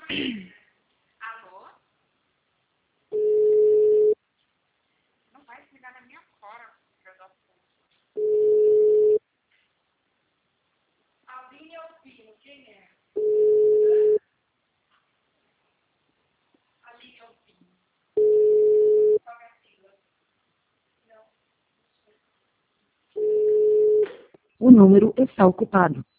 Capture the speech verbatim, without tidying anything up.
Alô? Não vai ligar na minha cara, filha da puta. Aline Alpino, quem é? Aline Alpino. Qual é a sigla? Não. O número está ocupado.